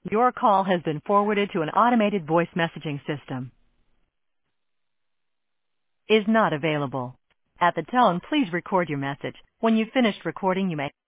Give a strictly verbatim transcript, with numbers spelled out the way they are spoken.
Your call has been forwarded to an automated voice messaging system. Is not available. At the tone, please record your message. When you've finished recording, you may